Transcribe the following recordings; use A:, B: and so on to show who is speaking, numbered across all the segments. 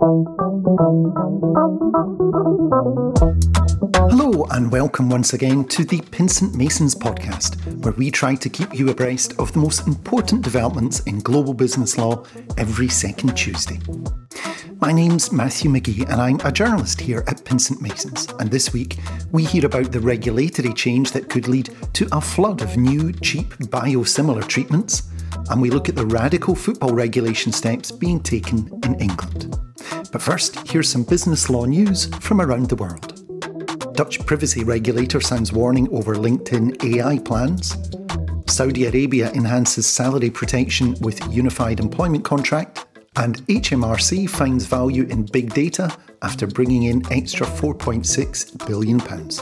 A: Hello and welcome once again to the Pinsent Masons podcast, where we try to keep you abreast of the most important developments in global business law every second Tuesday. My name's Matthew McGee and I'm a journalist here at Pinsent Masons, and this week we hear about the regulatory change that could lead to a flood of new cheap biosimilar treatments, and we look at the radical football regulation steps being taken in England. But first, here's some business law news from around the world. Dutch privacy regulator sounds warning over LinkedIn AI plans. Saudi Arabia enhances salary protection with unified employment contract. And HMRC finds value in big data after bringing in extra £4.6 billion.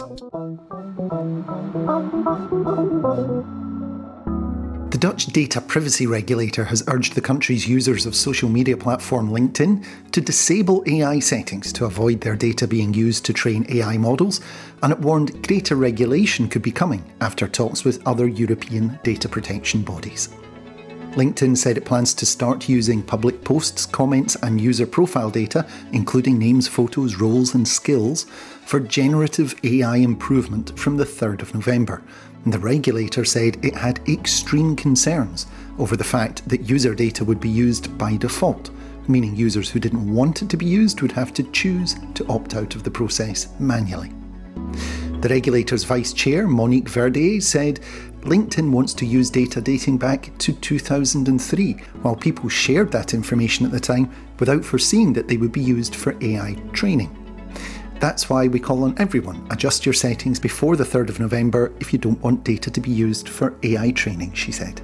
A: The Dutch data privacy regulator has urged the country's users of social media platform LinkedIn to disable AI settings to avoid their data being used to train AI models, and it warned greater regulation could be coming after talks with other European data protection bodies. LinkedIn said it plans to start using public posts, comments and user profile data, including names, photos, roles and skills, for generative AI improvement from the 3rd of November. And the regulator said it had extreme concerns over the fact that user data would be used by default, meaning users who didn't want it to be used would have to choose to opt out of the process manually. The regulator's vice chair, Monique Verdier, said LinkedIn wants to use data dating back to 2003, while people shared that information at the time without foreseeing that they would be used for AI training. That's why we call on everyone, adjust your settings before the 3rd of November if you don't want data to be used for AI training, she said.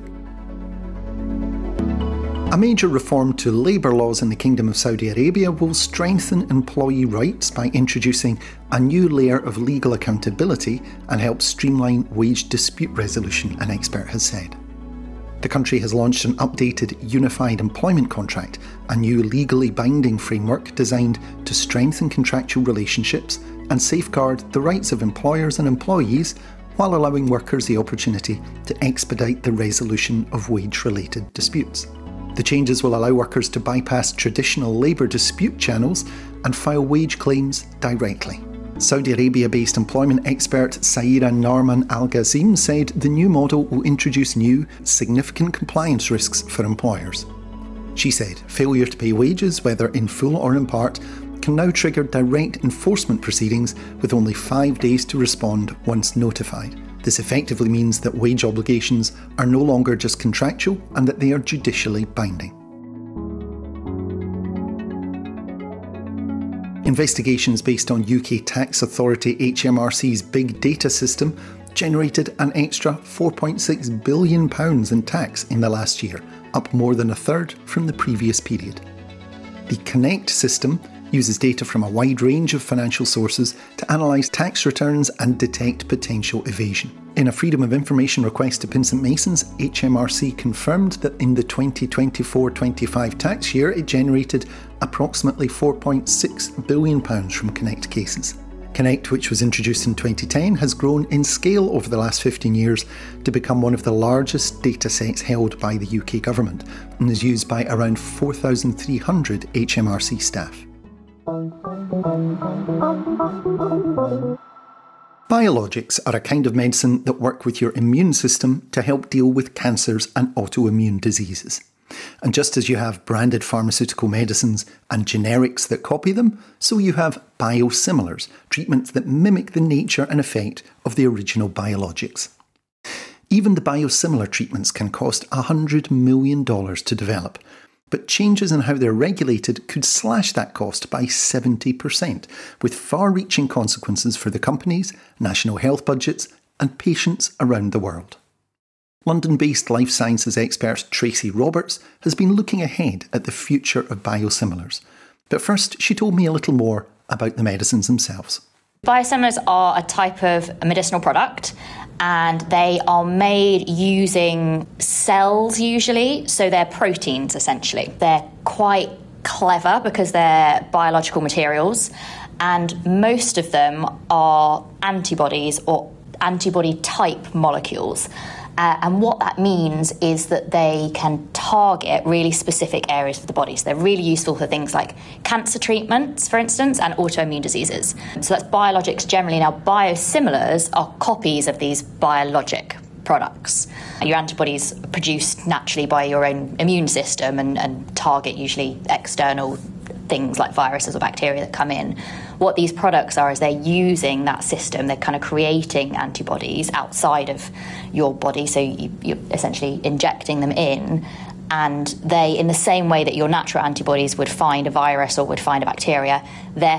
A: A major reform to labour laws in the Kingdom of Saudi Arabia will strengthen employee rights by introducing a new layer of legal accountability and help streamline wage dispute resolution, an expert has said. The country has launched an updated unified employment contract, a new legally binding framework designed to strengthen contractual relationships and safeguard the rights of employers and employees while allowing workers the opportunity to expedite the resolution of wage-related disputes. The changes will allow workers to bypass traditional labour dispute channels and file wage claims directly. Saudi Arabia-based employment expert Saira Norman Al-Ghazim said the new model will introduce new, significant compliance risks for employers. She said failure to pay wages, whether in full or in part, can now trigger direct enforcement proceedings with only 5 days to respond once notified. This effectively means that wage obligations are no longer just contractual and that they are judicially binding. Investigations based on UK tax authority HMRC's big data system generated an extra £4.6 billion in tax in the last year, up more than a third from the previous period. The Connect system uses data from a wide range of financial sources to analyse tax returns and detect potential evasion. In a Freedom of Information request to Pinsent Masons, HMRC confirmed that in the 2024-25 tax year it generated approximately £4.6 billion from Connect cases. Connect, which was introduced in 2010, has grown in scale over the last 15 years to become one of the largest datasets held by the UK government and is used by around 4,300 HMRC staff. Biologics are a kind of medicine that work with your immune system to help deal with cancers and autoimmune diseases. And just as you have branded pharmaceutical medicines and generics that copy them, so you have biosimilars, treatments that mimic the nature and effect of the original biologics. Even the biosimilar treatments can cost $100 million to develop, but changes in how they're regulated could slash that cost by 70%, with far-reaching consequences for the companies, national health budgets, and patients around the world. London-based life sciences expert Tracy Roberts has been looking ahead at the future of biosimilars. But first, she told me a little more about the medicines themselves.
B: Biosimilars are a type of medicinal product, and they are made using cells usually, so they're proteins essentially. They're quite clever because they're biological materials, and most of them are antibodies or antibody type molecules. And what that means is that they can target really specific areas of the body. So they're really useful for things like cancer treatments, for instance, and autoimmune diseases. So that's biologics generally. Now, biosimilars are copies of these biologic products. Your antibodies are produced naturally by your own immune system and target usually external things like viruses or bacteria that come in. What these products are is they're using that system, they're kind of creating antibodies outside of your body, so you're essentially injecting them in, and they, in the same way that your natural antibodies would find a virus or would find a bacteria, they're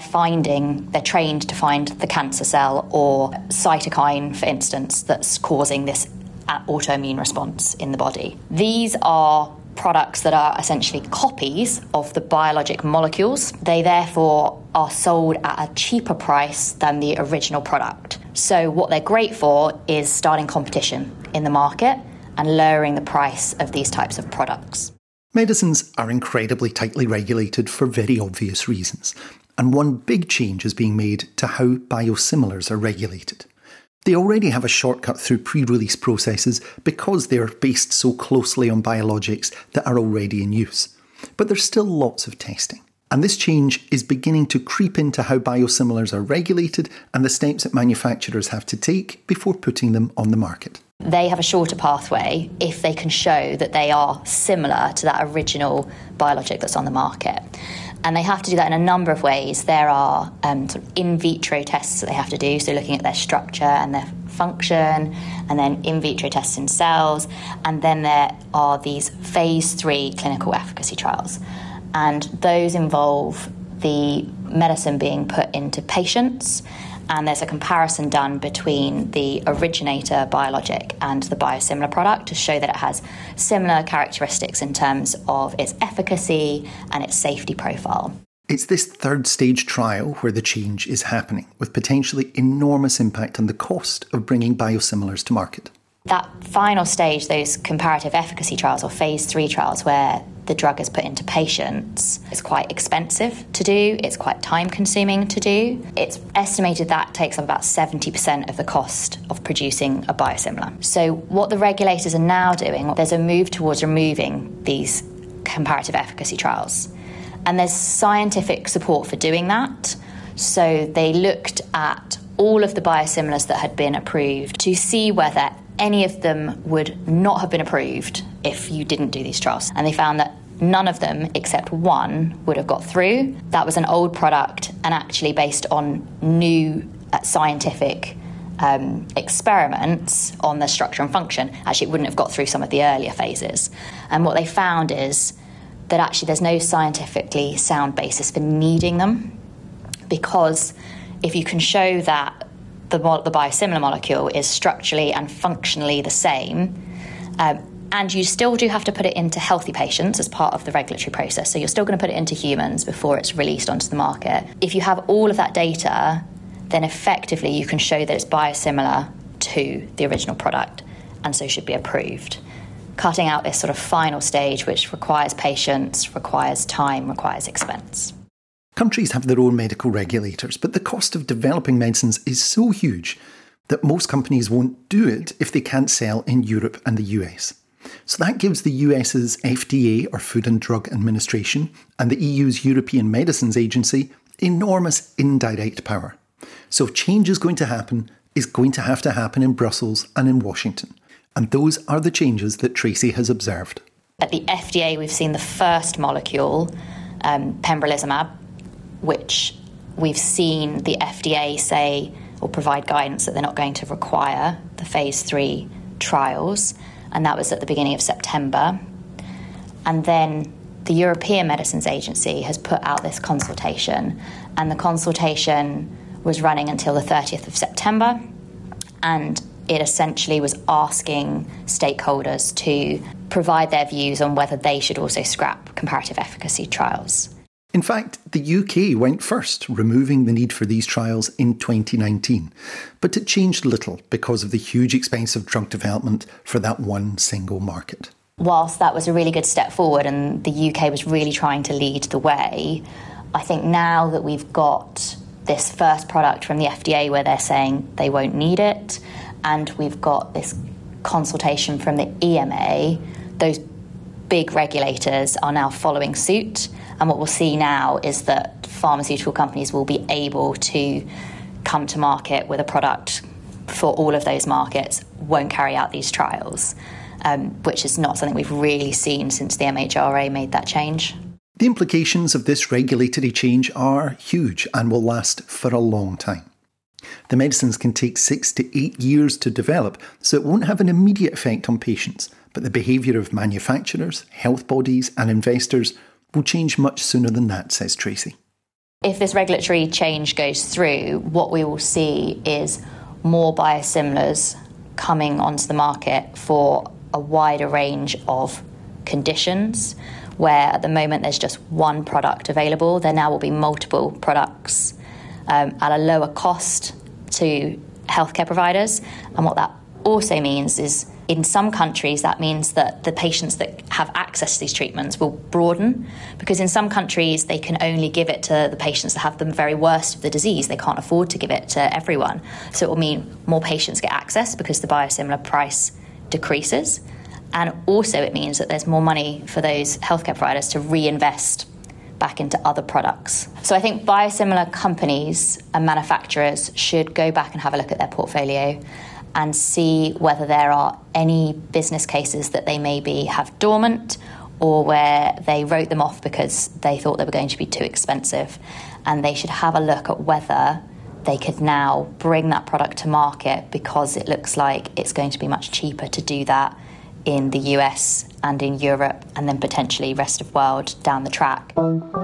B: trained to find the cancer cell or cytokine, for instance, that's causing this autoimmune response in the body. These are products that are essentially copies of the biologic molecules. They therefore are sold at a cheaper price than the original product. So what they're great for is starting competition in the market and lowering the price of these types of products.
A: Medicines are incredibly tightly regulated for very obvious reasons, and one big change is being made to how biosimilars are regulated. They already have a shortcut through pre-release processes because they are based so closely on biologics that are already in use. But there's still lots of testing. And this change is beginning to creep into how biosimilars are regulated and the steps that manufacturers have to take before putting them on the market.
B: They have a shorter pathway if they can show that they are similar to that original biologic that's on the market. And they have to do that in a number of ways. There are sort of in vitro tests that they have to do, so looking at their structure and their function, and then in vitro tests in cells. And then there are these phase 3 clinical efficacy trials. And those involve the medicine being put into patients, and there's a comparison done between the originator biologic and the biosimilar product to show that it has similar characteristics in terms of its efficacy and its safety profile.
A: It's this third stage trial where the change is happening, with potentially enormous impact on the cost of bringing biosimilars to market.
B: That final stage, those comparative efficacy trials or phase 3 trials where the drug is put into patients, is quite expensive to do, it's quite time consuming to do. It's estimated that takes up about 70% of the cost of producing a biosimilar. So what the regulators are now doing, there's a move towards removing these comparative efficacy trials. And there's scientific support for doing that. So they looked at all of the biosimilars that had been approved to see whether any of them would not have been approved if you didn't do these trials. And they found that none of them, except one, would have got through. That was an old product and actually based on new scientific experiments on the structure and function. Actually, it wouldn't have got through some of the earlier phases. And what they found is that actually there's no scientifically sound basis for needing them, because if you can show that the biosimilar molecule is structurally and functionally the same, and you still do have to put it into healthy patients as part of the regulatory process. So you're still going to put it into humans before it's released onto the market. If you have all of that data, then effectively you can show that it's biosimilar to the original product and so should be approved. Cutting out this sort of final stage, which requires patience, requires time, requires expense.
A: Countries have their own medical regulators, but the cost of developing medicines is so huge that most companies won't do it if they can't sell in Europe and the US. So that gives the US's FDA, or Food and Drug Administration, and the EU's European Medicines Agency enormous indirect power. So if change is going to happen, it's going to have to happen in Brussels and in Washington. And those are the changes that Tracy has observed.
B: At the FDA, we've seen the first molecule, pembrolizumab, which we've seen the FDA say or provide guidance that they're not going to require the phase 3 trials, and that was at the beginning of September. And then the European Medicines Agency has put out this consultation, and the consultation was running until the 30th of September, and it essentially was asking stakeholders to provide their views on whether they should also scrap comparative efficacy trials.
A: In fact, the UK went first, removing the need for these trials in 2019. But it changed little because of the huge expense of drug development for that one single market.
B: Whilst that was a really good step forward and the UK was really trying to lead the way, I think now that we've got this first product from the FDA where they're saying they won't need it, and we've got this consultation from the EMA, those big regulators are now following suit. And what we'll see now is that pharmaceutical companies will be able to come to market with a product for all of those markets, won't carry out these trials, which is not something we've really seen since the MHRA made that change.
A: The implications of this regulatory change are huge and will last for a long time. The medicines can take 6 to 8 years to develop, so it won't have an immediate effect on patients, but the behaviour of manufacturers, health bodies and investors will change much sooner than that, says Tracy.
B: If this regulatory change goes through, what we will see is more biosimilars coming onto the market for a wider range of conditions, where at the moment there's just one product available. There now will be multiple products at a lower cost to healthcare providers. And what that also means is, in some countries, that means that the patients that have access to these treatments will broaden, because in some countries they can only give it to the patients that have the very worst of the disease. They can't afford to give it to everyone. So it will mean more patients get access because the biosimilar price decreases. And also it means that there's more money for those healthcare providers to reinvest back into other products. So I think biosimilar companies and manufacturers should go back and have a look at their portfolio and see whether there are any business cases that they maybe have dormant, or where they wrote them off because they thought they were going to be too expensive. And they should have a look at whether they could now bring that product to market, because it looks like it's going to be much cheaper to do that in the US and in Europe, and then potentially rest of world down the track.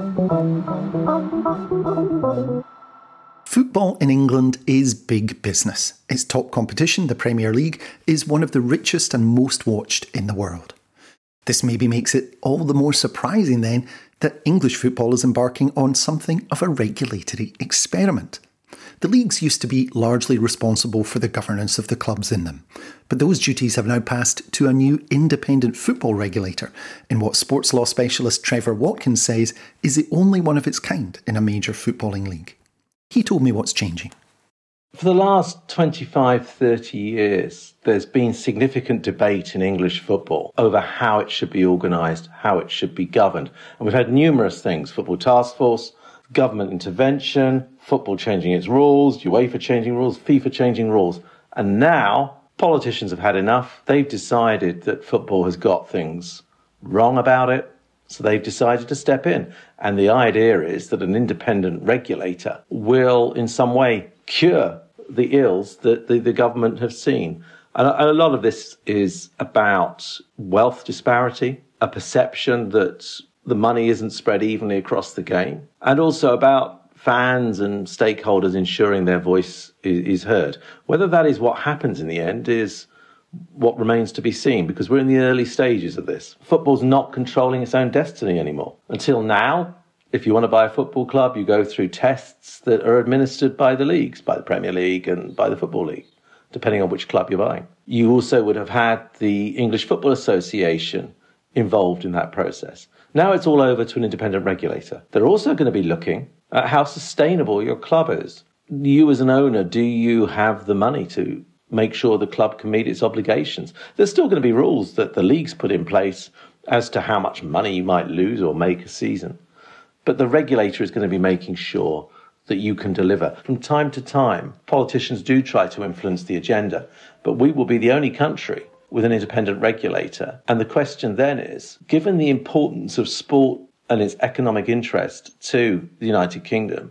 A: Football in England is big business. Its top competition, the Premier League, is one of the richest and most watched in the world. This maybe makes it all the more surprising then that English football is embarking on something of a regulatory experiment. The leagues used to be largely responsible for the governance of the clubs in them, but those duties have now passed to a new independent football regulator in what sports law specialist Trevor Watkins says is the only one of its kind in a major footballing league. He told me what's changing.
C: For the last 25, 30 years, there's been significant debate in English football over how it should be organised, how it should be governed. And we've had numerous things: football task force, government intervention, football changing its rules, UEFA changing rules, FIFA changing rules. And now politicians have had enough. They've decided that football has got things wrong about it, so they've decided to step in. And the idea is that an independent regulator will in some way cure the ills that the government have seen. And a lot of this is about wealth disparity, a perception that the money isn't spread evenly across the game, and also about fans and stakeholders ensuring their voice is heard. Whether that is what happens in the end is what remains to be seen, because we're in the early stages of this. Football's not controlling its own destiny anymore. Until now, if you want to buy a football club, you go through tests that are administered by the leagues, by the Premier League and by the Football League, depending on which club you're buying. You also would have had the English Football Association involved in that process. Now it's all over to an independent regulator. They're also going to be looking at how sustainable your club is. You as an owner, do you have the money to make sure the club can meet its obligations? There's still going to be rules that the leagues put in place as to how much money you might lose or make a season. But the regulator is going to be making sure that you can deliver. From time to time, politicians do try to influence the agenda, but we will be the only country with an independent regulator. And the question then is, given the importance of sport and its economic interest to the United Kingdom,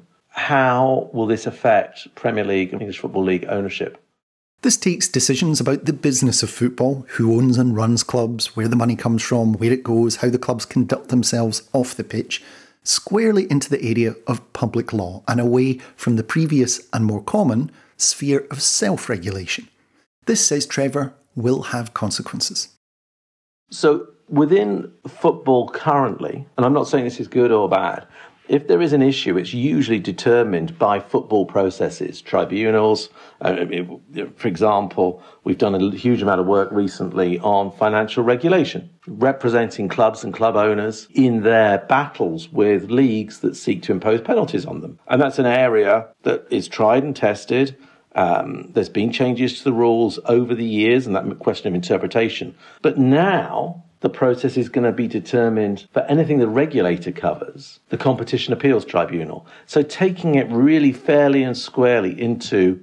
C: how will this affect Premier League and English Football League ownership?
A: This takes decisions about the business of football, who owns and runs clubs, where the money comes from, where it goes, how the clubs conduct themselves off the pitch, squarely into the area of public law and away from the previous and more common sphere of self-regulation. This, says Trevor, will have consequences.
C: So within football currently, and I'm not saying this is good or bad, if there is an issue, it's usually determined by football processes, tribunals. For example, we've done a huge amount of work recently on financial regulation, representing clubs and club owners in their battles with leagues that seek to impose penalties on them. And that's an area that is tried and tested There's been changes to the rules over the years, and that question of interpretation. But now the process is going to be determined for anything the regulator covers, the Competition Appeals Tribunal. So taking it really fairly and squarely into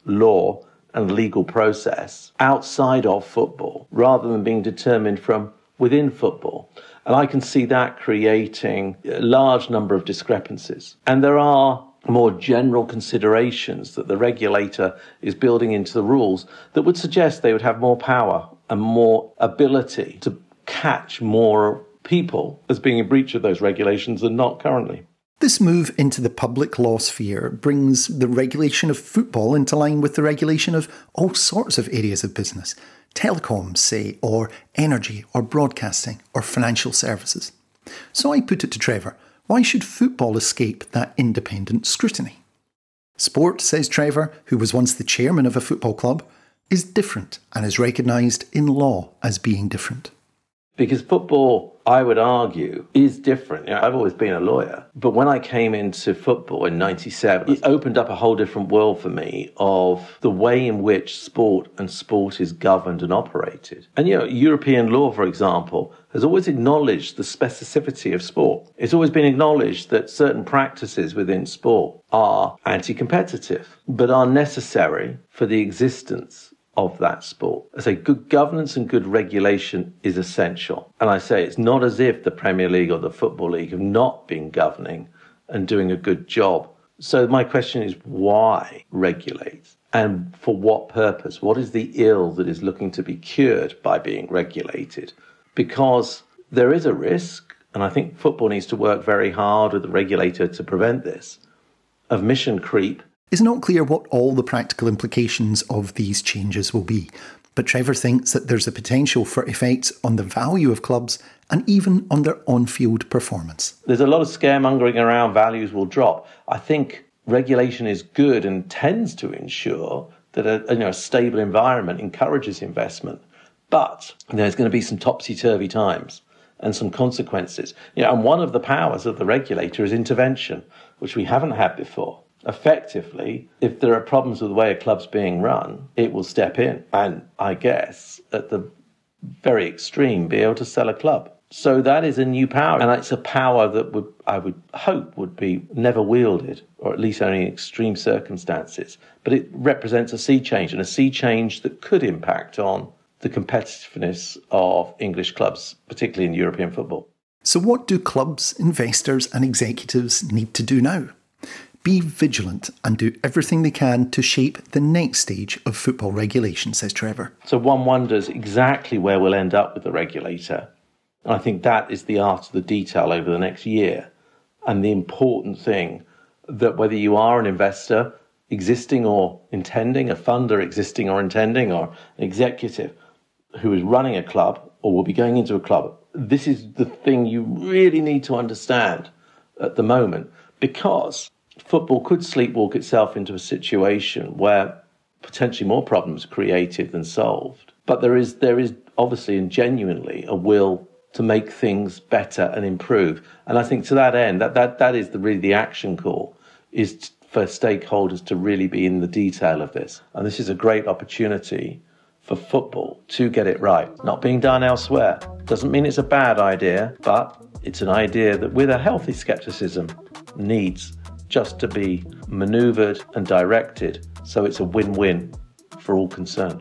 C: law and legal process outside of football, rather than being determined from within football. And I can see that creating a large number of discrepancies. And there are more general considerations that the regulator is building into the rules that would suggest they would have more power and more ability to catch more people as being in breach of those regulations than not currently.
A: This move into the public law sphere brings the regulation of football into line with the regulation of all sorts of areas of business. Telecoms, say, or energy, or broadcasting, or financial services. So I put it to Trevor, why should football escape that independent scrutiny? Sport, says Trevor, who was once the chairman of a football club, is different and is recognised in law as being different.
C: Because football, I would argue, is different. I've always been a lawyer, but when I came into football in 97, it opened up a whole different world for me of the way in which sport is governed and operated. And, European law, for example, has always acknowledged the specificity of sport. It's always been acknowledged that certain practices within sport are anti-competitive, but are necessary for the existence of that sport. I say good governance and good regulation is essential. And I say it's not as if the Premier League or the Football League have not been governing and doing a good job. So my question is, why regulate? And for what purpose? What is the ill that is looking to be cured by being regulated? Because there is a risk, and I think football needs to work very hard with the regulator to prevent this, of mission creep.
A: It's not clear what all the practical implications of these changes will be, but Trevor thinks that there's a potential for effects on the value of clubs and even on their on-field performance.
C: There's a lot of scaremongering around values will drop. I think regulation is good and tends to ensure that a stable environment encourages investment. But there's going to be some topsy-turvy times and some consequences. And one of the powers of the regulator is intervention, which we haven't had before. Effectively, if there are problems with the way a club's being run, it will step in and, I guess, at the very extreme, be able to sell a club. So that is a new power, and it's a power that I would hope would be never wielded, or at least only in extreme circumstances. But it represents a sea change, and a sea change that could impact on the competitiveness of English clubs, particularly in European football.
A: So what do clubs, investors and executives need to do now? Be vigilant and do everything they can to shape the next stage of football regulation, says Trevor.
C: So one wonders exactly where we'll end up with the regulator. And I think that is the art of the detail over the next year. And the important thing that whether you are an investor existing or intending, a funder existing or intending, or an executive who is running a club or will be going into a club, this is the thing you really need to understand at the moment, because football could sleepwalk itself into a situation where potentially more problems are created than solved. But there is obviously and genuinely a will to make things better and improve. And I think to that end, that is really the action call, is for stakeholders to really be in the detail of this. And this is a great opportunity for football to get it right. Not being done elsewhere. Doesn't mean it's a bad idea, but it's an idea that with a healthy scepticism needs just to be manoeuvred and directed so it's a win-win for all concerned.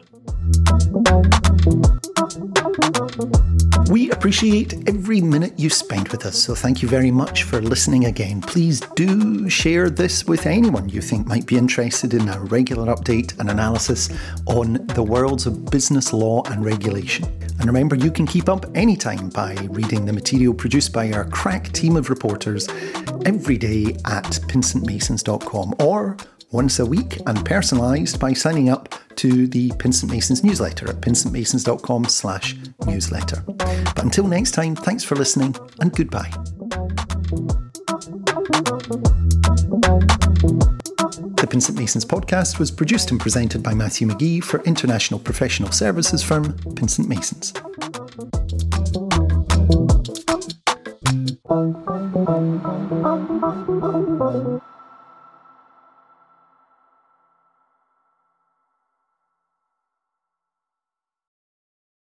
A: We appreciate every minute you spent with us, so thank you very much for listening again. Please do share this with anyone you think might be interested in a regular update and analysis on the worlds of business law and regulation. And remember, you can keep up anytime by reading the material produced by our crack team of reporters every day at pinsentmasons.com, or once a week and personalised by signing up to the Pinsent Masons newsletter at pinsentmasons.com/newsletter. But until next time, thanks for listening and goodbye. The Pinsent Masons podcast was produced and presented by Matthew McGee for international professional services firm Pinsent Masons.